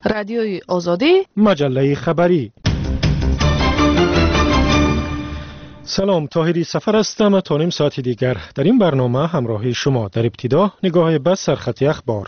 رادیوی آزادی، مجله خبری. سلام، طاهری سفر هستم. تا نیم ساعت دیگر در این برنامه همراه شما. در ابتدا نگاه به سرخط اخبار.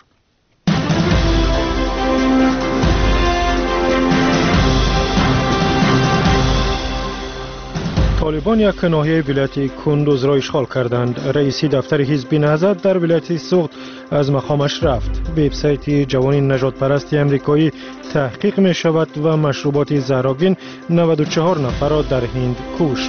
طالبان یک ناحیه ولایت کندوز را اشغال کردند. رئیس دفتر حزب نهضت در ولایت سوخت از مقامش رفت. وبسایت جوان نجات پرست امریکایی تحقیق می شود و مشروبات زهرآگین 94 نفر را در هند کشت.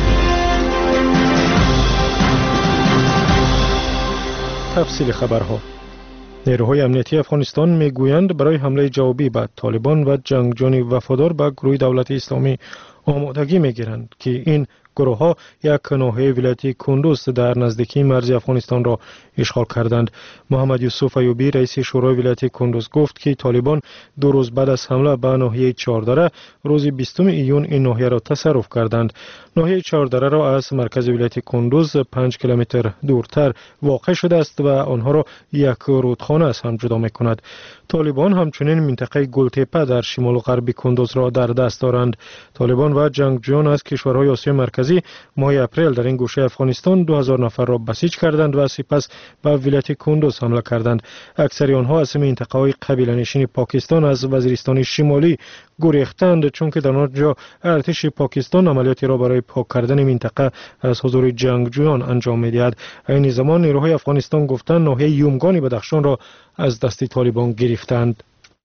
تفصیل خبرها. نیروهای امنیتی افغانستان میگویند برای حمله جوابی به طالبان و جنگجویان وفادار به گروه دولت اسلامی آمادگی میگیرند که این گروه ها یک ناحیه ولایت کندوز در نزدیکی مرز افغانستان را اشغال کردند. محمد یوسف ایوبی رئیس شورای ولایت کندوز گفت که طالبان 2 روز بعد از حمله به ناحیه چهاردره روز 20 ایون این ناحیه را تصرف کردند. ناحیه چهاردره را از مرکز ولایت کندوز 5 کیلومتر دورتر واقع شده است و آنها را یک رودخانه از هم جدا می‌کند. طالبان همچنین منطقه گلتپه در شمال غربی کندوز را در دست دارند. طالبان و جنگجویان از کشورهای آسیای مرکزی ماه اپریل در این گوشه افغانستان 2000 نفر را بسیج کردند و سپس به ولایت کندوز حمله کردند. اکثر آنها از منطقه‌های قبیله‌نشین پاکستان از وزیرستان شمالی گریختند، چون که در آنجا ارتش پاکستان عملیاتی را برای پاک کردن منطقه از حضور جنگجویان انجام می‌دهد. این زمان نیروهای افغانستان گفتند ناحیه یومگان بدخشان را از دست طالبان گرفتند.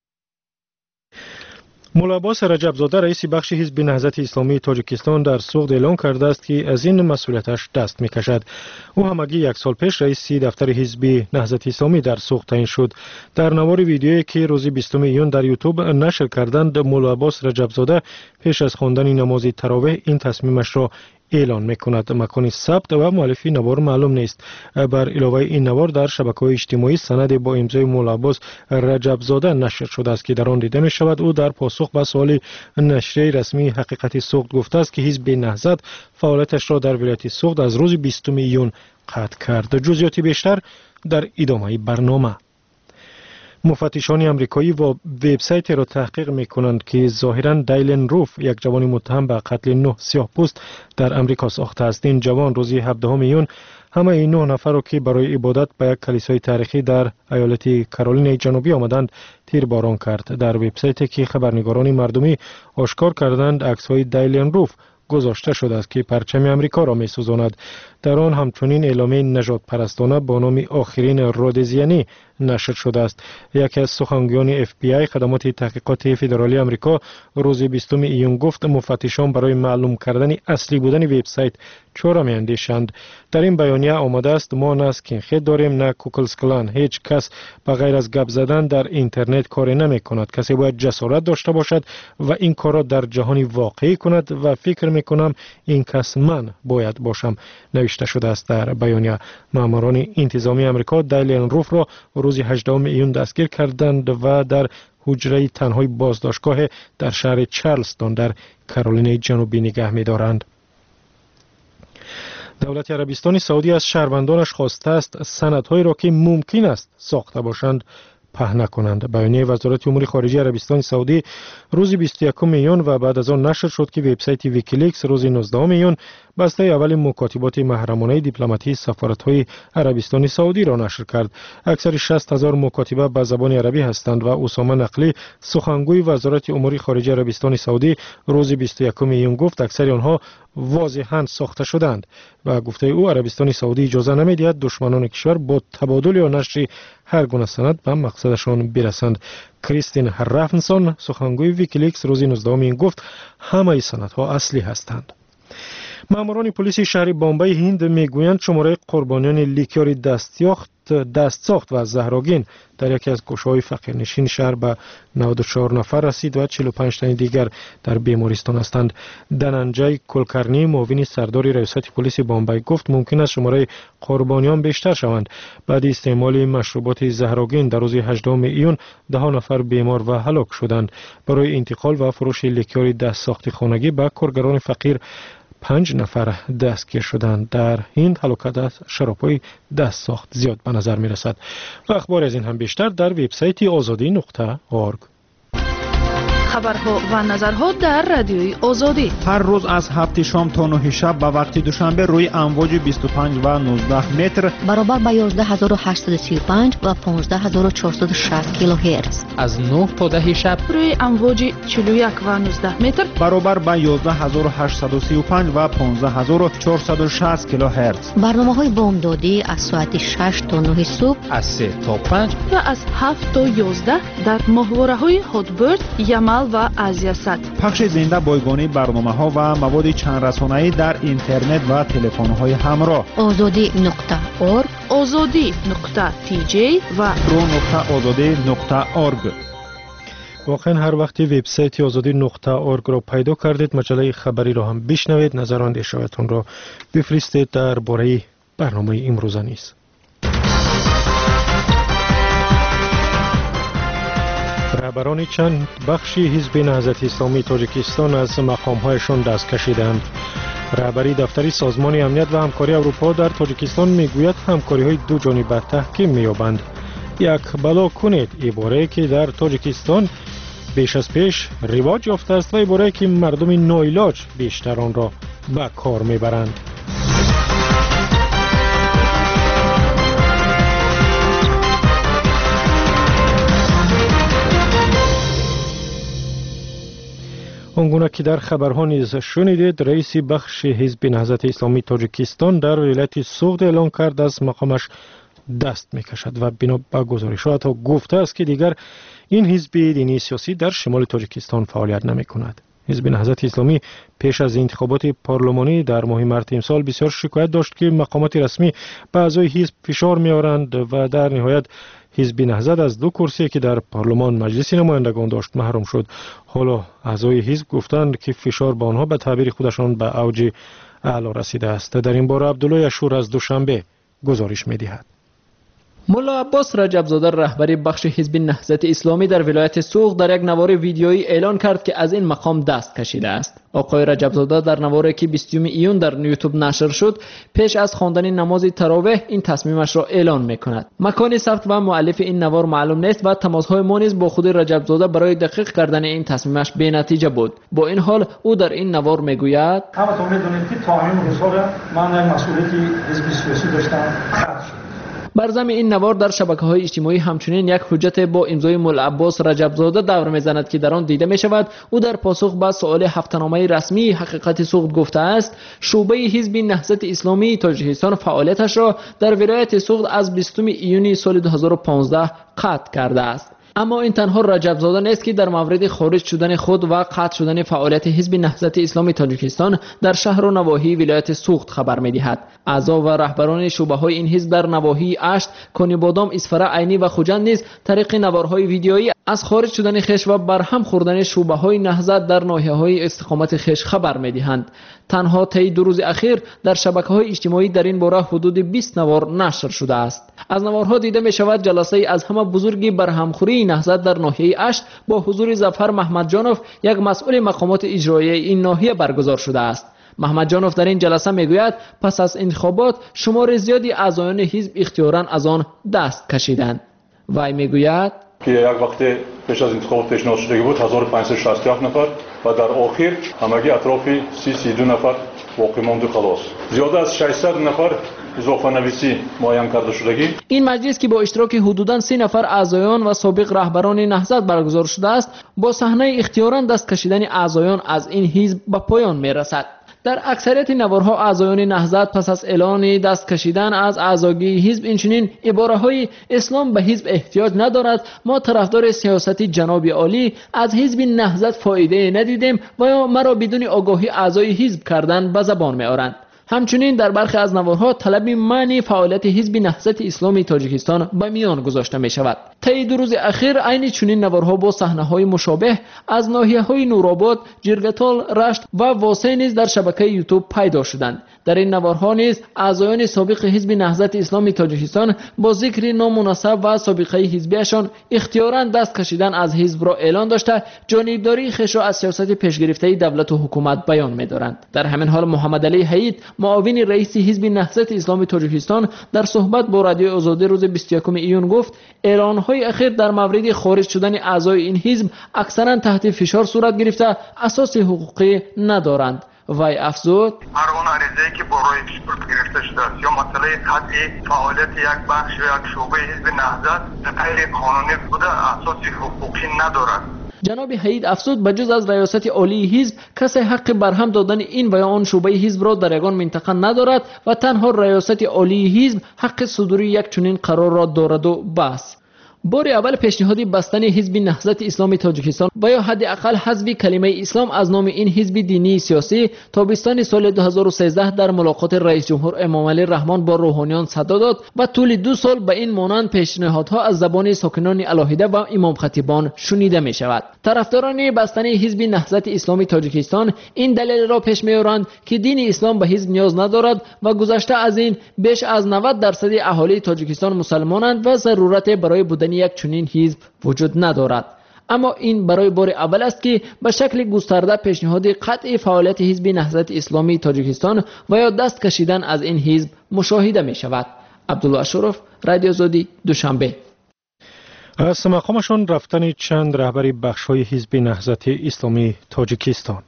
مولا عباس رجبزاده رئیس بخش حزب نهضت اسلامی تاجیکستان در سوخت اعلام کرده است که از این مسئولیتش دست می‌کشد. او همگی 1 سال پیش رئیس دفتر حزب نهضت اسلامی در سوخت تعیین شد. در نوار ویدیویی که روز 20 ایون در یوتیوب نشر کردند، مولا عباس رجبزاده پیش از خواندن نماز تراویح این تصمیمش را اعلان می‌کند. مکان ثبت و مؤلف نوار معلوم نیست. بر علاوه این نوار در شبکه‌های اجتماعی سند با امضای مولا عباس رجبزاده نشر شده است که در آن دیده می‌شود او در پاسخ به سوال نشریه رسمی حقیقت سوخت گفته است که حزب نهضت فعالیتش را در ولایت سوخت از روز 20 ایون قطع کرد. جزئیات بیشتر در ادامه برنامه. مفتشان امریکایی و وبسایت را تحقیق می‌کنند که ظاهراً دایلن روف یک جوان متهم به قتل 9 سیاه‌پوست در امریکا ساخته است. این جوان روز 17 ایون همه این 9 نفر را که برای عبادت به یک کلیسای تاریخی در ایالت کارولینای جنوبی آمدند تیرباران کرد. در وبسایتی که خبرنگاران مردمی آشکار کردند عکس‌های دایلن روف گذاشته شده است که پرچم امریکا را می‌سوزاند. در آن همچنین اعلامیه نجات پرستانه با نام آخرین رودزیانی نشر شده است. یکی از سخنگویان FBI خدمات تحقیقات فدرالی امریکا روز 20 ایون گفت مفتشان برای معلوم کردن اصلی بودن وبسایت چاره می‌اندیشند. در این بیانیه آمده است ما نه اسکینخد داریم نه کوکلز کلان. هیچ کس بغیر از گپ زدن در اینترنت کاری نمی‌کند. کسی باید جسارت داشته باشد و این کار را در جهانی واقعی کند و فکر می‌کنم این کس من باید باشم، نوشته شده است در بیانیه. ماموران انتظامی آمریکا دایلن روف را روز 18 ایون دستگیر کردند و در حجره تنهای بازداشتگاه در شهر چارلستون در کارولینای جنوبی نگه می‌دارند. دولت عربستان سعودی از شهروندانش خواسته است سندهایی را که ممکن است ساخته باشند پهن کنند. بیانیه وزارت امور خارجه عربستان سعودی روز 21 ایون و بعد از آن نشر شد که وبسایت ویکیلیکس روز 19 ایون بسته اول مکاتبات محرمانه دیپلماتی سفارت‌های عربستان سعودی را نشر کرد. اکثر 60,000 مکاتبه به زبان عربی هستند و اسامه نقلی سخنگوی وزارت امور خارجه عربستان سعودی روز 21 ایون گفت اکثر آنها واضحاً ساخته شدند و گفته او عربستان سعودی اجازه نمی‌دهد دشمنان کشور با تبادل یا نشر هر گونه سند به مقصدشان برسند. کریستین رافنسون سخنگوی ویکیلیکس روز 19 ایون گفت همه سندها اصلی هستند. ماموران پلیس شهر بامبای هند میگویند شماره قربانیان لیکیار دستساخت و زهرآگین در یکی از گوشه‌های فقیرنشین شهر به 94 نفر رسید و 45 تن دیگر در بیمارستان هستند. دننجای کلکرنی معاون سردار ریاست پلیس بامبای گفت ممکن است شماره قربانیان بیشتر شوند. بعد استعمال مشروبات زهرآگین در روز 18 ایون 10 نفر بیمار و هلاک شدند. برای انتقال و فروش لیکیار دستساخت خانگی به کارگران فقیر 5 نفر دستگیر شدند. در هند هلاکت از شراب‌های دست ساخت زیاد به نظر می رسد. و اخبار از این هم بیشتر در وبسایت azadi.org. خبرها و نظرها در رادیوی آزادی هر روز از 7 شام تا 9 شب به وقت دوشنبه روی امواج 25 و 19 متر برابر با 11835 و 15460 کیلوهرتز. از 9 تا 10 شب روی امواج 41 و 19 متر برابر با 11835 و 15460 کیلوهرتز. برنامه‌های بامدادی از ساعت 6 تا 9 صبح، از 3 تا 5 و از 7 تا 11 در ماهواره‌های هاتبرد، یمل و آزیاسات. پخش زنده بایگانی برنامه‌ها و مواد چند رسانه‌ای در اینترنت و تلفن‌های همراه. azadi.org، azadi.tj و pro.azadi.org. واقعا هر وقتی وبسایت azadi.org را پیدا کردید مجله خبری را هم بشنوید. نظر اندیشه‌هایتان را بفرستید درباره برنامه امروز نیز. رهبران چند بخشی حزب نهضت اسلامی تاجیکستان از مقام‌هایشان دست کشیدند. رهبری دفتر سازمان امنیت و همکاری اروپا در تاجیکستان میگوید همکاری‌های دو جانبه تحکیم می‌یابند. یک بلا کنید عباره‌ای که در تاجیکستان بیش از پیش رواج یافته است و عباره‌ای که مردم ناعلاج بیشتر آن را به کار می‌برند. آنگونه که در خبرها نیز شنیدید، رئیس بخش حزب نهضت اسلامی تاجیکستان در ولایت سوغد اعلان کرد از مقامش دست میکشد و بنا به گزارشات گفته است که دیگر این حزب دینی سیاسی در شمال تاجیکستان فعالیت نمی کند. حزب نهضت اسلامی پیش از انتخابات پارلمانی در ماه مارس امسال بسیار شکایت داشت که مقامات رسمی به اعضای حزب فشار می‌آورند و در نهایت حزب نهضت از 2 کرسی که در پارلمان مجلس نمایندگان داشت محروم شد. حالا اعضای حزب گفتند که فشار به آنها به تعبیر خودشان به اوج اعلا رسیده است. در این باره عبدالله اشور از دوشنبه گزارش می‌دهد. ملا عباس رجبزاده رهبری بخش حزب نهضت اسلامی در ولایت سوغد در یک نوار ویدیویی اعلان کرد که از این مقام دست کشیده است. آقای رجبزاده در نواری که 20 ایون در یوتیوب نشر شد پیش از خواندن نماز تراویح این تصمیمش را اعلان می‌کند. مکان ثبت و مؤلف این نوار معلوم نیست و تماس‌های ما نیز با خود رجبزاده برای دقیق کردن این تصمیمش بی‌نتیجه بود. با این حال او در این نوار میگوید: همتون می‌دونید که تا همین روزها من مسئولیتی حزب سیاسی داشتم خرج شد. بر ضمن این نوار در شبکه‌های اجتماعی همچنین یک حجت با امضای ملا عباس رجبزاده دور می‌زند که در آن دیده می‌شود او در پاسخ به سؤال هفته‌نامه رسمی حقیقت سوغد گفته است شعبه حزب نهضت اسلامی تاجیکستان فعالیتش را در ولایت سوغد از 20 ایون سال 2015 قطع کرده است. اما این تنها رجبزاده نیست که در مورد خارج شدن خود و قطع شدن فعالیت حزب نهضت اسلامی تاجیکستان در شهر و نواحی ولایت سوغد خبر می‌دهد. اعضا و رهبران شعبه‌های این حزب در نواحی اشت، کانیبادام، اسفره، عینی و خوجند نیز طریق نوارهای ویدیویی از خارج شدن خش و برهم خوردن شعبه‌های نهضت در ناحیه‌های استقامت خش خبر می‌دهند. تنها طی 2 روز اخیر در شبکه‌های اجتماعی در این باره حدود 20 نوار نشر شده است. از نوارها دیده می‌شود جلسه از همه بزرگی برهمخوری نهضت در ناحیه اشت با حضور ظفر محمدجانوف یک مسئول مقامات اجرایی این ناحیه برگزار شده است. محمدجانوف در این جلسه میگوید پس از انتخابات شمار زیادی اعضایان حزب اختیاراً از آن دست کشیدند. وی میگوید که یک وقت پیش از انتخابات پیشنهاد شده بود 1567 نفر و در آخر همگی اطراف 32 نفر باقی ماند و خلاص. زیاده از 600 نفر اضافه نویسی معین کرده شدگی. این مجلس که با اشتراک حدوداً 30 نفر اعضایان و سابق رهبران نهضت برگزار شده است با صحنه اختیاراً دست کشیدن اعضایان از این حزب به پایان میرسد. در اکثریت نوارها اعضایان نهضت پس از اعلان دست کشیدن از اعضایی حزب اینچنین عباره‌های اسلام به حزب احتیاج ندارد، ما طرفدار سیاست جناب عالی از حزب نهضت فایده ندیدیم و یا مرا بدون آگاهی اعضای حزب کردن به زبان می‌آورند. همچنین در برخی از نوارها طلب منع فعالیت حزب نهضت اسلامی تاجیکستان به میان گذاشته می شود. طی 2 روز اخیر عین چنین نوارها با صحنه‌های مشابه از ناحیه‌های نورآباد، جرگتال، رشت و واسه نیز در شبکه یوتیوب پیدا شدند. در این نوارها نیز اعضایان سابق حزب نهضت اسلامی تاجیکستان با ذکر نامناسب و سابقه حزبیشان اختیاراً دست کشیدن از حزب را اعلان داشته جانبداری خویش را از سیاست پیشگرفته دولت و حکومت بیان می‌دارند. در همین حال محمد علی حید معاون رئیس حزب نهضت اسلامی تاجیکستان در صحبت با رادیو آزادی روز 21 ایون گفت اعلان‌های اخیر در مورد خارج شدن اعضای این حزب اکثرا تحت فشار صورت گرفته اساس حقوقی ندارند. وی افزود هر اون عریضه‌ای که با روی پیشبرد گرفته شده است یا مسئله قطعی فعالیت یک بخش و یک شعبه حزب نهضت غیر قانونی بوده اساس حقوقی ندارد. جناب حید افزود بجز از ریاست عالی حزب کسی حق برهم دادن این و یا آن شعبه حزب را در یگان منطقه ندارد و تنها ریاست عالی حزب حق صدور یک چنین قرار را دارد و بس. بار اول پیشنهاد بستن حزب نهضت اسلامی تاجیکستان و یا حداقل حذف کلمه اسلام از نام این حزب دینی سیاسی تابستان سال 2013 در ملاقات رئیس جمهور امام علی رحمان با روحانیان صدا داد و طول 2 سال به این مانند پیشنهادها از زبان ساکنان الهیده و امام خطیبان شنیده می شود. طرفداران بستن حزب نهضت اسلامی تاجیکستان این دلیل را پیش می آورند که دین اسلام به حزب نیاز ندارد و گذشته از این بیش از 90% اهالی تاجیکستان مسلمانند و ضرورت برای بودن یک چنین حزب وجود ندارد. اما این برای بار اول است که به شکل گسترده پیشنهاد قطع فعالیت حزب نهضت اسلامی تاجیکستان و یا دست کشیدن از این حزب مشاهده می شود. عبدالله اشرف، رادیو آزادی، دوشنبه. از مقامشان رفتن چند رهبر بخش‌های حزب نهضت اسلامی تاجیکستان.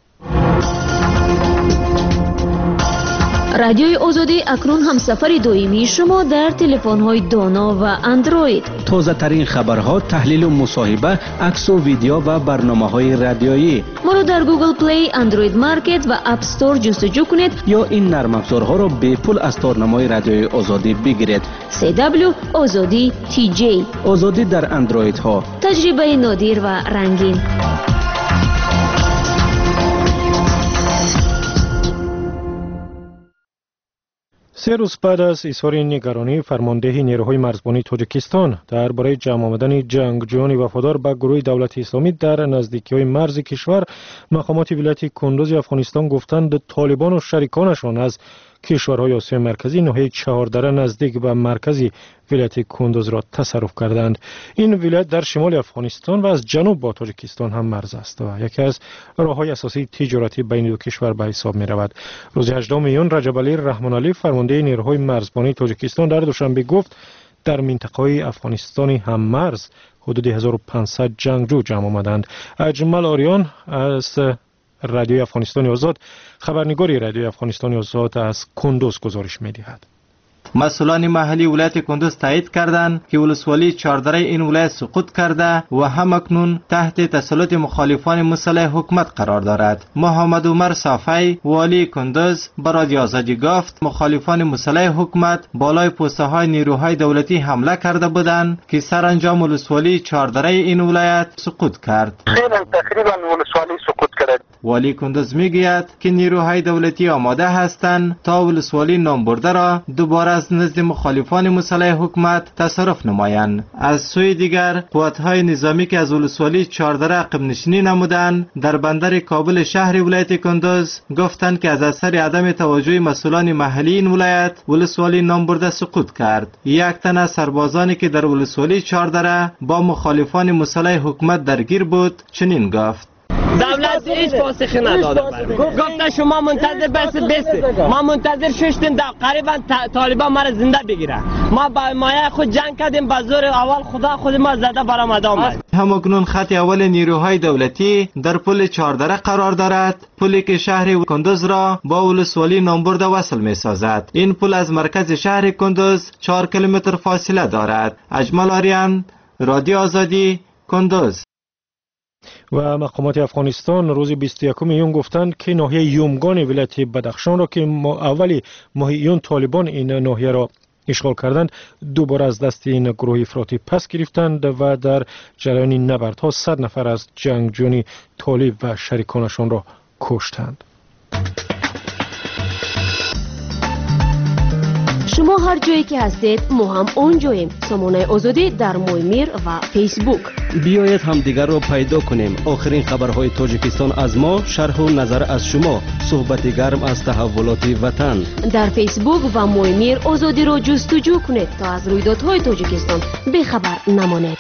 رادیوی آزادی اکنون هم سفر دائمی شما در تلفن‌های دانا و اندروید. تازه ترین خبرها، تحلیل و مصاحبه، عکس و ویدیو و برنامه‌های رادیویی. ما را در گوگل پلی، اندروید مارکت و اپ استور جستجو کنید یا این نرم افزارها را به پول از تارنمای رادیوی آزادی بگیرید. CW آزادی TJ. آزادی در اندروید ها. تجربه نادر و رنگین. 3 روز بعد از اظهار نگرانی فرمانده نیروهای مرزبانی تاجیکستان درباره جمع آمدن جنگجویان وفادار به گروه دولت اسلامی در نزدیکی‌های مرز کشور، مقامات ولایت کندوز افغانستان گفتند طالبان و شریکانشان از کشورهای آسیای مرکزی ناحیه چهاردره نزدیک به مرکزی ولایت کندوز را تصرف کردند. این ولایت در شمال افغانستان و از جنوب با تاجیکستان هم مرز است و یکی از راههای اساسی تجارتی بین دو کشور به حساب می رود. روز 18 میون رجب علی رحمان علی فرمانده نیروهای مرزبانی تاجیکستان در دوشنبه گفت در منطقه‌های افغانستانی هم مرز حدود 1500 جنگجو جمع آمدند. اجمل آریان از رادیوی افغانستان آزاد، خبرنگاری رادیوی افغانستان آزاد از کندوز گزارش می‌دهد. مسئولان محلی ولایت کندوز تایید کردند که ولسوالی چهاردره این ولایت سقوط کرده و همکنون تحت تسلط مخالفان مسلح حکومت قرار دارد. محمد عمر صافی والی کندوز به رادیو آزادی گفت مخالفان مسلح حکومت بالای پوسته های نیروهای دولتی حمله کرده بودند که سرانجام ولسوالی چهاردره این ولایت سقوط کرد. تقریبا ولسوالی سقوط کرد. والی کندوز میگوید که نیروهای دولتی آماده هستند تا ولسوالی نامبرده را دوباره از نزد مخالفان مسلح حکومت تصرف نمایند. از سوی دیگر قوت‌های نظامی که از ولسوالی چهاردره عقب نشینی نمودند در بندر کابل شهر ولایت کندوز گفتند که از اثر عدم توجه مسئولان محلی این ولایت ولسوالی نامبرده سقوط کرد. یک تن از سربازانی که در ولسوالی چهاردره با مخالفان مسلح حکومت درگیر بود چنین گفت: دولت هیچ پاسخی نداده. گفتن شما منتظر بسید. ما منتظر ششتیم قریبا طالبان ما را زنده بگیرن. ما با مایه خود جنگ کردیم، به زور اول خدا خود ما زده برآمد آمد. همکنون خط اول نیروهای دولتی در پل چهاردره قرار دارد، پلی که شهر کندوز را با ولسوالی نامبرده وصل می سازد. این پل از مرکز شهر کندوز 4 کیلومتر فاصله دارد. اجمل آریان، رادیو آزادی، کندوز. و مقامات افغانستان روز 21 ایون گفتند که ناحیه یومگان ولایت بدخشان را که اولی ماه ایون طالبان این ناحیه را اشغال کردند دوباره از دست این گروه افراطی پس گرفتند و در جریان نبردها 100 نفر از جنگجویان طالب و شریکانشان را کشتند. شما هر جایی که هستید ما هم اونجاییم. سامانه آزادی در مویمیر و فیسبوک. بیایید هم دیگر رو پیدا کنیم. آخرین خبرهای تاجیکستان از ما، شرح و نظر از شما، صحبت گرم از تحولات وطن. در فیسبوک و مویمیر آزادی رو جستجو کنید تا از رویدادهای تاجیکستان بخبر نمانید.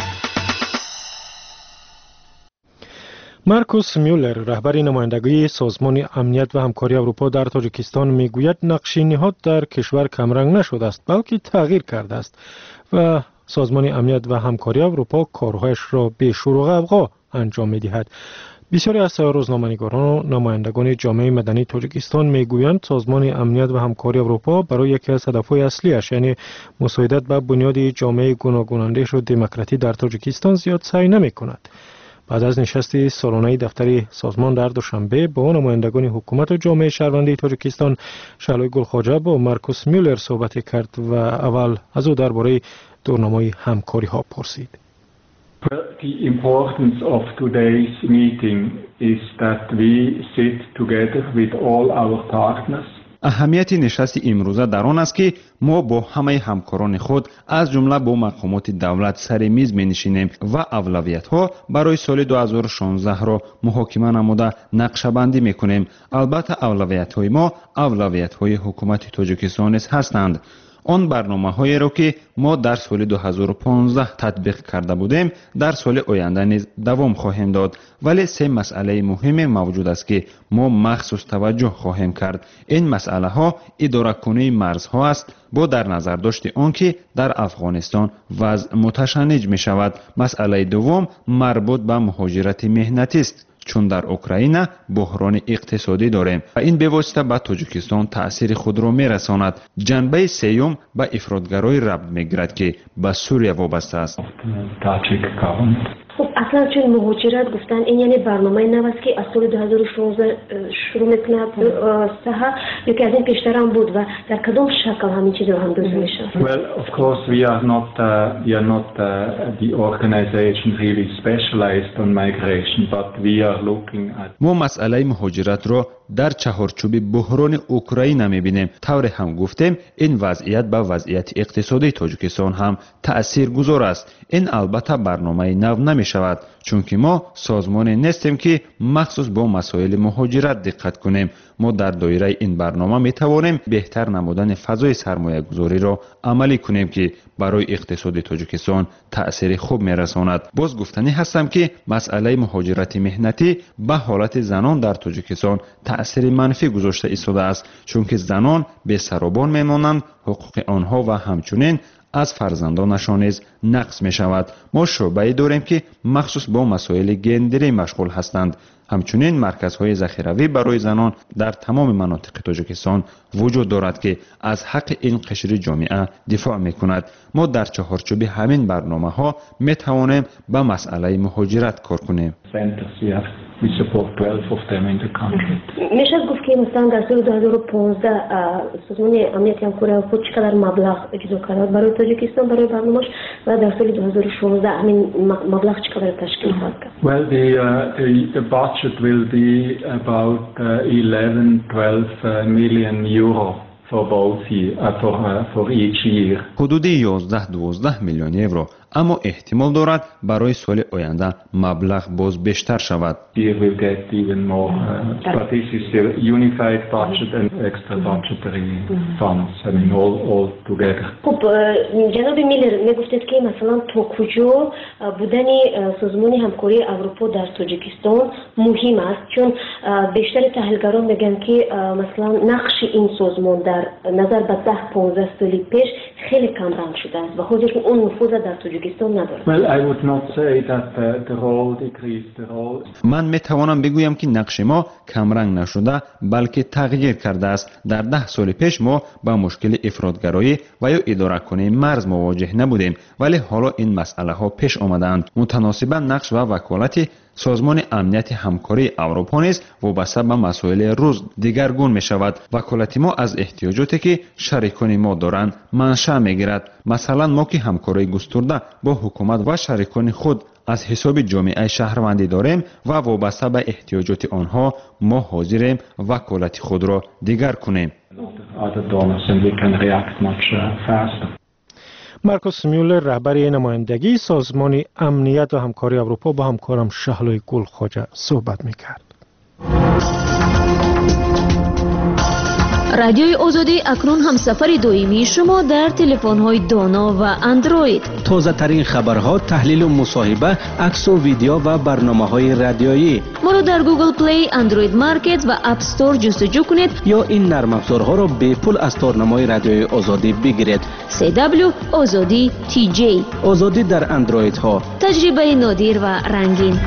مارکوس میولر رهبر نمایندگی سازمان امنیت و همکاری اروپا در تاجیکستان میگوید نقش نهاد در کشور کمرنگ نشده است بلکه تغییر کرده است و سازمان امنیت و همکاری اروپا کارهایش را به شروع ابقا انجام می‌دهد. بسیاری از روزنامه‌نگاران و نمایندگان جامعه مدنی تاجیکستان میگویند سازمان امنیت و همکاری اروپا برای یکی از هدف‌های اصلیش یعنی مساعدت به بنیاد جامعه گوناگون و دموکراتی در تاجیکستان زیاد سعی نمی‌کند. بعد از نشست سالانه دفتر سازمان در دوشنبه با نمایندگان حکومت و جامعه شهروندی تاجیکستان، شعلای گلخواجه با مارکوس میولر صحبت کرد و اول از او درباره دورنامه همکاری ها پرسید. The importance of today's meeting is that we sit together with all our partners. اهمیت نشست امروزه در آن است که ما با همه همکاران خود از جمله با مقامات دولت سر میز می نشینیم و اولویت ها برای سال 2016 را محاکمه نموده نقشه بندی می کنیم. البته اولویت های ما اولویت های حکومت تاجیکستان هستند. آن برنامه‌هایی را که ما در سال 2015 تطبیق کرده بودیم در سال آینده نیز دوام خواهیم داد، ولی سه مسئله مهم موجود است که ما مخصوص توجه خواهیم کرد. این مسئله ها اداره کنی مرزها است با در نظر داشت آنکه در افغانستان وضع متشنج می شود. مسئله دوم مربوط به مهاجرت مهنتی است، چون در اوکراین بحران اقتصادی داریم و این به واسطه به تاجیکستان تأثیر خود را می‌رساند. جنبه سوم به افراطگرایی ربط می‌گیرد که به سوریه وابسته است. خب اصلا چون مهاجرت گفتن این یعنی برنامه نو است که از سال 2016 شروع می‌کند سها یکی از این پیشتر هم بود و در کدام شکل همین چیز رو هم دوست میشه؟ Well, of course we are not the organization really specialized on migration, but we are looking at ما مسئله مهاجرت را در چهارچوب بحران اوکراین می‌بینیم. طور هم گفتیم این وضعیت به وضعیت اقتصادی تاجیکستان هم تأثیر گذار است. این البته برنامه نو نمی شود چون که ما سازمانی نیستیم که مخصوص با مسائل مهاجرت دقت کنیم. ما در دایره این برنامه می توانیم بهتر نمودن فضای سرمایه گذاری را عملی کنیم که برای اقتصاد تاجیکستان تأثیر خوب می رساند. باز گفتنی هستم که مسئله مهاجرت مهنتی به حالت زنان در تاجیکستان تأثیر منفی گذاشته ایستاده است، چون که زنان به سرابان می مانند، حقوق آنها و همچنین از فرزندانشان نیز نقص می شود. ما شعبه‌ای داریم که مخصوص با مسائل گندری مشغول هستند. همچنین مرکزهای ذخیروی برای زنان در تمام مناطق تاجیکستان وجود دارد که از حق این قشر جامعه دفاع می کند. ما در چهارچوب همین برنامه ها می توانیم به مسئله مهاجرت کار کنیم. We support 12 of them in the country. میشه گفت که مثلا در سال 2015 سازمان امنیت همکاری اروپا چقدر مبلغ اجرا کرد برای تاجیکستان برای برنامه‌اش و در سال 2016 همین مبلغ چقدر تشکیل خواهد کرد؟ Well, the budget will be about 11-12 million euro for both for each year. حدود 11-12 میلیون یورو، اما احتمال دارد برای سال آینده مبلغ باز بیشتر شود. Here we'll get even more, but this is the unified budget and extra budgetary funds. I mean all together. خب جناب میلر میگفتید که مثلا تا کجا بودن سازمان همکاری اروپا در تاجیکستان مهم است، چون بیشتر تحلیلگران میگن که مثلا نقش این سازمان در نظر به 10-15 سال پیش خیلی کم رنگ شده است و حاضر که اون نفوذ در تاجیکستان ندارد. Well, I would not say that the role decreased. The role. من میتوانم بگویم که نقش ما کمرنگ نشده بلکه تغییر کرده است. در 10 سال پیش ما با مشکل افراطگرایی و یا اداره کنی مرز مواجه نبودیم، ولی حالا این مسئله ها پیش آمدند. متناسبا نقش و وکالت سازمان امنیت همکاری اروپا نیز وابسته به مسائل روز دیگرگون می شود. وکالت ما از احتیاجاتی که شریکان ما دارند منشأ می گیرد. مثلا ما که همکاری گسترده با حکومت و شریکان خود از حساب جامعه شهروندی داریم و وابسته به احتیاجات آنها ما حاضریم وکالت خود را دیگر کنیم. مارکوس میولر رهبر نمایندگی سازمان امنیت و همکاری اروپا با همکارم شهلوی گلخواجه صحبت میکرد. رادیوی آزادی اکنون هم سفر دائمی شما در تلفن‌های دانا و اندروید. تازه ترین خبرها، تحلیل و مصاحبه، عکس و ویدیو و برنامه‌های رادیویی. ما را در گوگل پلی، اندروید مارکت و اپ استور جستجو کنید یا این نرم افزارها را به پول از تارنمای رادیوی آزادی بگیرید. CW آزادی TJ. آزادی در اندروید ها. تجربه نادر و رنگین.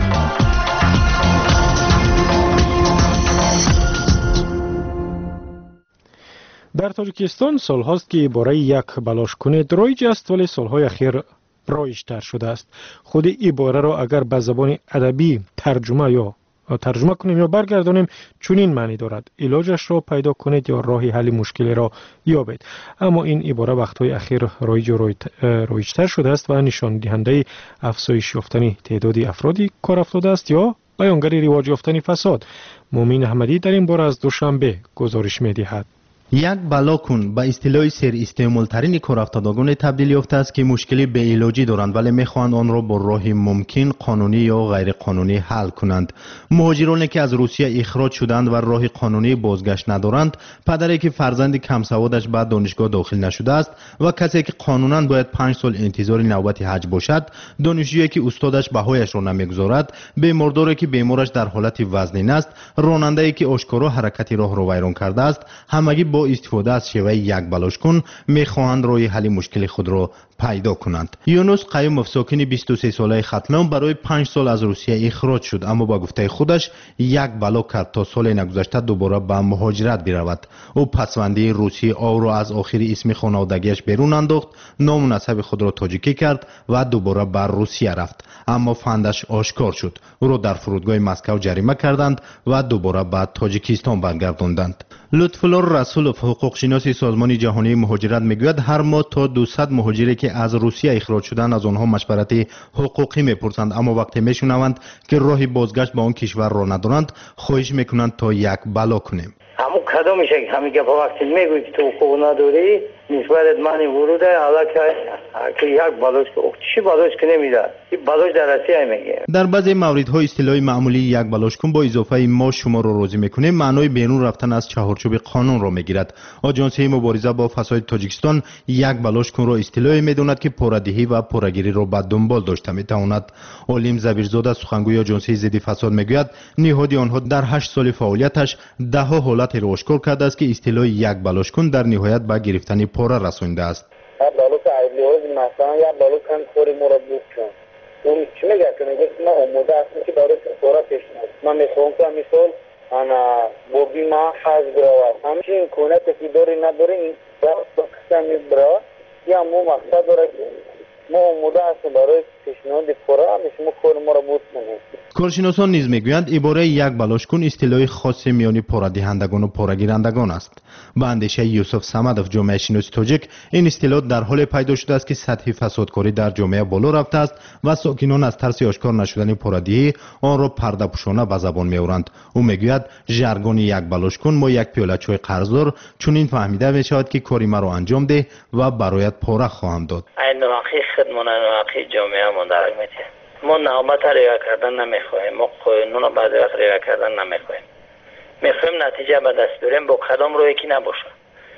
در تاجیکستان سالهاست که عباره یک بلاش کنید رایج است، ولی سالهای اخیر رایج‌تر شده است. خود عباره را اگر به زبان ادبی ترجمه کنیم یا برگردانیم چنین معنی دارد: علاجش را پیدا کنید یا راه حل مشکل را یابید. اما این عباره وقتهای اخیر رایج و رایج‌تر شده است و نشان دهنده افزایش یافتن تعداد افرادی کار افتاده است یا بیانگر رواج یافتن فساد. مومین احمدی در این باره از دوشنبه گزارش می‌دهد. یک بلا کن به اصطلاح سر استعمال ترین کارافتادگان تبدیل یافته است که مشکلی به علاجی دارند ولی میخواهند آن را با راه ممکن قانونی یا غیر قانونی حل کنند. مهاجرانی که از روسیه اخراج شدند و راه قانونی بازگشت ندارند، پدری که فرزند کم سوادش به دانشگاه داخل نشده است و کسی که قانونا باید 5 سال انتظار نوبت حج باشد، دانشجویی که استادش بهایش را نمیگذارد، بیمارداری که بیمارش در حالت وزنین است، راننده‌ای که آشکارا حرکت راه را ویران کرده است، همگی با استفاده از شیوه یک بلاش کن میخواهند راه حل مشکل خود را پیدا کنند. یونس قیوموف ساکن 23 ساله ختلان برای 5 سال از روسیه اخراج شد، اما با گفته خودش یک بلا کرد تا سال نگذشته دوباره به مهاجرت برود. او پسوندی روسی او را از آخر اسم خانوادگیش بیرون انداخت، نام و نسب خود را تاجیکی کرد و دوباره بر روسیه رفت، اما فندش آشکار شد. او را در فرودگاه مسکو جریمه کردند و دوباره به تاجیکستان برگرداندند. لطفالله رسولوف حقوق شناس سازمان جهانی مهاجرت میگوید هر ماه تا 200 مهاجری که از روسیه اخراج شدند از آنها مشورت حقوقی میپرسند، اما وقتی میشنوند که راه بازگشت به آن کشور را ندارند خواهش میکنند تا یک بلا کنیم. همون کدام میشه که همین گپ وقتی میگویی که تو حقوق نداری نسبت من ورود علاقه که یک بلاش چی بلاش که نمیده این بلاش در روسیه میگه. در بعضی موردها اصطلاح معمولی یک بلاش کن با اضافه ما شما را راضی میکنه معنای بیرون رفتن از چهارچوب قانون را میگیرد. آژانس مبارزه با فساد تاجیکستان یک بلاش کن را اصطلاحی میداند که پردهی و پرگیری را به دنبال داشته میتواند. علیم زبیرزاده سخنگوی آژانس ضد فساد میگوید نهاد آنها در 8 سال فعالیتش ده ها حالت را آشکار کرده است که اصطلاح یک بلاش کن در نهایت به گرفتن پاره رسانده است. بلوک عیلی‌ها مثلا یک بلوک هم خوری مربوط کن. اون چی میگه که میگه ما آماده هستیم که برای پاره پیشنهاد. من میخوام که مثال انا با بیمه حذف برود. همچنین کنه که داری نداری این با قسم برا یا مو مقصد داره که ما آماده هستیم برای پیشنهاد پاره شما کار مربوط کنیم. کارشناسان نیز میگویند عباره یک بلاش کن اصطلاح خاص میان پاره دهندگان و پاره گیرندگان است. به اندیشه یوسف صمدوف جامعه شناس تاجیک این اصطلاح در حال پیدا شده است که سطح فسادکاری در جامعه بالا رفته است و ساکنان از ترس آشکار نشدن پاره‌دهی آن را پرده پوشانه به زبان میآورند. او میگوید ژرگون یک بلاش کن ما یک پیاله چای قرضدار چون این فهمیده میشود که کاری مرا انجام ده و برایت پاره خواهم داد. این واقعی خدمت واقعی جامعه ما درک میده. ما نوبت ریا کردن نمیخواهیم، ما قانون رو بعد وقت ریا کردن نمیخواهیم. میخوایم نتیجه به دست بیاریم با قدم رو یکی نباشه.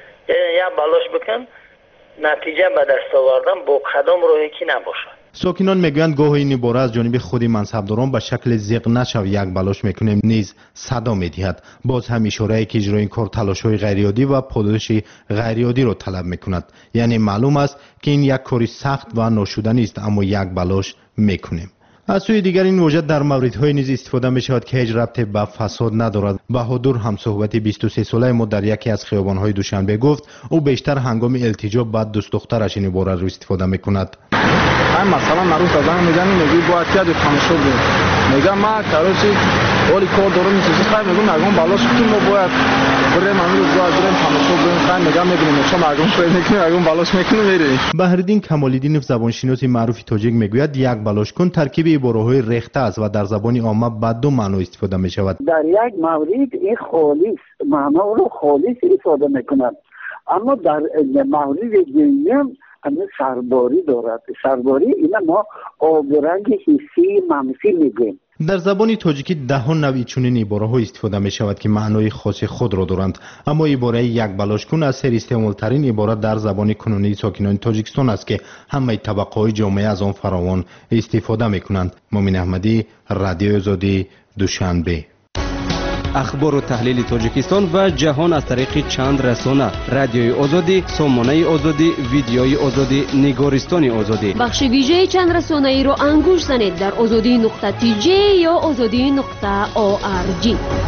یا بلاش بکن نتیجه به دست آوردن با قدم رو یکی نباشه. ساکنان میگویند گاه این عباره از جانب خود منصبداران به شکل زیغ نشو یک بلاش میکنیم نیز صدا میدهد. باز هم اشاره که اجرای این کار تلاش‌های غیرعادی و پاداش غیرعادی را طلب میکند. یعنی معلوم است که این یک کاری سخت و ناشدنی است اما یک بلاش میکنیم. از سوی دیگر این واژه در موردهای نیز استفاده می شود که هیچ ربطی به فساد ندارد. بهادر همصحبت 23 ساله ما در یکی از خیابان‌های دوشنبه گفت او بیشتر هنگام التجا به دوست دخترش این عبارت رو استفاده می کند. مثلا معروف زنگ میزنی میگی باید که دو تماشا بود میگم ما کاروچی اولی کار دارم میسازی خواهی میگم نگم بالاش کنیم ما باید بریم امیر باید بریم تماشا بریم خواهی میگم میبینیم چون نگم خواهی میکنیم نگم بالاش میکنیم میریم. بهرالدین کمال‌الدین زبانشناس معروف تاجیک میگوید یک بالاش کن ترکیب عباره‌های ریخته است و در زبان عامه به دو معنی استفاده می شود. در یک مورد این خالص معنا رو خالص استفاده میکند اما در مورد دیگه اما سرباری دارد. سرباری اینا ما آبرنگ حسی منفی میگیم. در زبان تاجیکی دهان نوع چنین عباره‌ها استفاده می شود که معنای خاص خود را دارند، اما عباره یک بلاش کن از سر استعمال ترین عبارت در زبان کنونی ساکنان تاجیکستان است که همه طبقه‌های جامعه از آن فراوان استفاده می کنند. مومن احمدی، رادیو آزادی، دوشنبه. اخبار و تحلیل تاجیکستان و جهان از طریق چند رسانه: رادیوی آزادی، سامانه آزادی، ویدیوی آزادی، نگارستان آزادی. بخش ویژه چند رسانه ای رو انگوش زنید در azadi.tj یا azadi.org.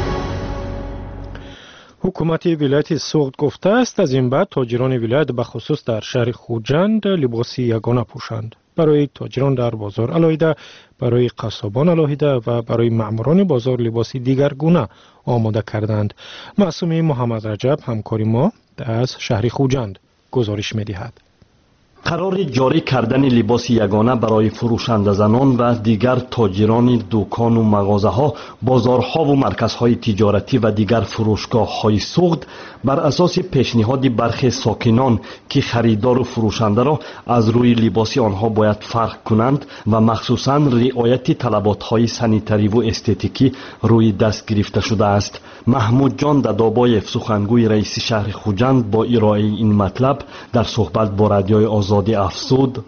حکومت ولایت سوغد گفته است از این بعد تاجران ولایت به خصوص در شهر خوجند لباس یگانه پوشند. برای تاجران در بازار علاوه، برای قصابان علاوه و برای مأموران بازار لباسی دیگرگونه آماده کردند. معصومه محمد رجب همکاری ما از شهر خوجند گزارش می‌دهد. قرار جاری کردن لباس یگانه برای فروشنده زنان و دیگر تاجران دکان و مغازه‌ها، بازارها و مرکزهای تجارتی و دیگر فروشگاه‌های سوغد بر اساس پیشنهاد برخی ساکنان که خریدار و فروشنده را از روی لباس آنها باید فرق کنند و مخصوصاً رعایت طلبات‌های سانیتری و استتیکی روی دست گرفته شده است. محمود جان دادابایف، سخنگوی رئیس شهر خوجند، با ارائه این مطلب در صحبت با رادیوی آزادی افزود: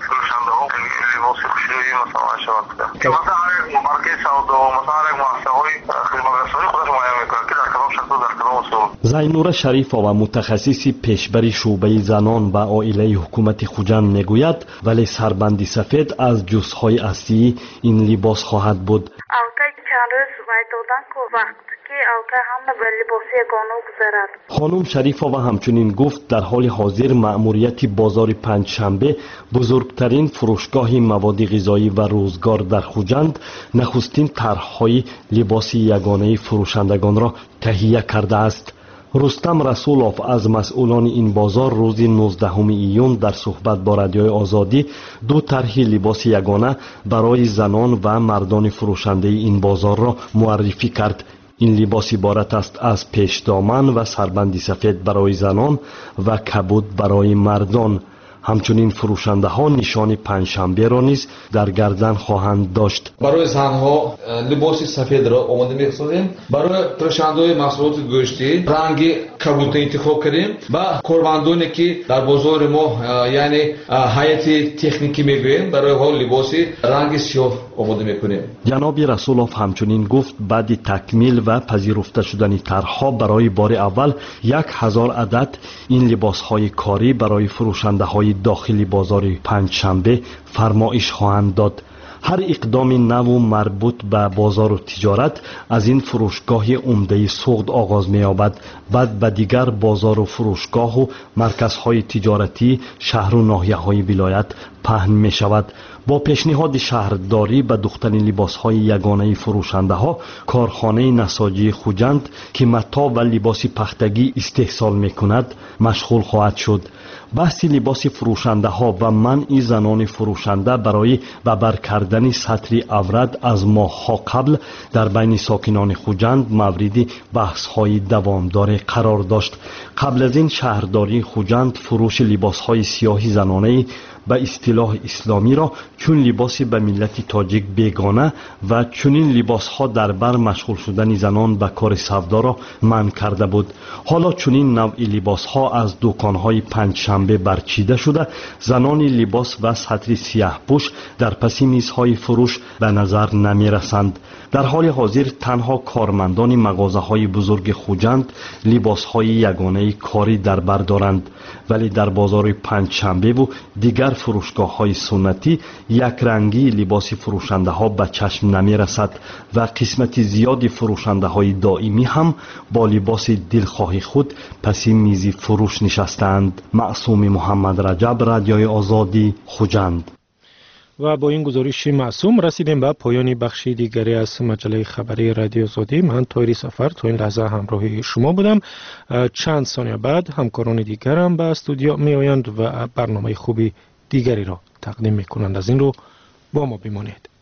زینوره شریفا و متخصص پیشبری شعبه زنان و عائله حکومت خوجند میگوید ولی سربندی سفید از جزهای اصلی این لباس خواهد بود. خانم شریفا و همچنین گفت در حال حاضر مأموریت بازار پنجشنبه، بزرگترین فروشگاه مواد غذایی و روزگار در خوجند، نخستین طرح‌های لباس یگانه فروشندگان را تهیه کرده است. رستم رسولوف از مسئولان این بازار روز 19 ایون در صحبت با رادیوی آزادی دو طرح لباس یگانه برای زنان و مردان فروشنده این بازار را معرفی کرد. این لباس عبارت است از پیشدامن و سربندی سفید برای زنان و کبود برای مردان. همچنین فروشنده ها نشان پنجشنبه را نیز در گردن خواهند داشت. برای زنها لباس سفید را آماده می‌سازیم. برای فروشنده محصولات گوشتی رنگ کبود انتخاب کردیم و کارمندانی که در بازار ما یعنی هیئت تکنیکی میگوییم برای ها لباس رنگ سیاه آماده می‌کنیم. جناب رسولوف همچنین گفت بعد تکمیل و پذیرفته شدن طرح‌ها برای بار اول 1000 عدد این لباس‌های کاری برای فروشنده‌های داخلی بازار پنجشنبه فرمایش خواهند داد. هر اقدام نو مربوط به بازار و تجارت از این فروشگاه عمده سوغد آغاز می‌یابد، بعد به دیگر بازار و فروشگاه و مرکزهای تجارتی شهر و ناحیه‌های ولایت پهن می‌شود. با پیشنهاد شهرداری به دوختن لباس‌های یگانه فروشنده‌ها، کارخانه نساجی خوجند که متاع و لباس پختگی استحصال می‌کند مشغول خواهد شد. بحث لباس فروشنده ها و منع زنان فروشنده برای ببر کردن سطر عورت از ماه‌ها قبل در بین ساکنان خوجند مورد بحث های دوامدار قرار داشت. قبل از این شهرداری خوجند فروش لباس های سیاه زنانه به اصطلاح اسلامی را چون لباسی به ملت تاجیک بیگانه و چنین لباس ها در بر مشغول شدن زنان به کار سودا را منع کرده بود. حالا چنین نوع لباس ها از دکان های پنجشنبه برچیده شده، زنان لباس و سطر سیاه پوش در پس میزهای فروش به نظر نمی رسند. در حال حاضر تنها کارمندان مغازه های بزرگ خوجند لباس های یگانه کاری در بر دارند، ولی در بازار پنجشنبه و دیگر فروشگاه‌های سنتی یک رنگی لباس فروشنده‌ها به چشم نمی‌رسد و قسمت زیادی فروشنده‌های دائمی هم با لباس دلخواه خود پس میز فروش نشستند. معصوم محمد رجب، رادیوی آزادی، خوجند. و با این گزارش معصوم رسیدیم به پایان بخش دیگری از مجله خبری رادیو آزادی. من طاهری سفر تا این لحظه همراه شما بودم. چند ثانیه بعد همکاران دیگرم به استودیو می آیند و برنامه خوبی دیگری را تقدیم می کنند. از این رو با ما بمانید.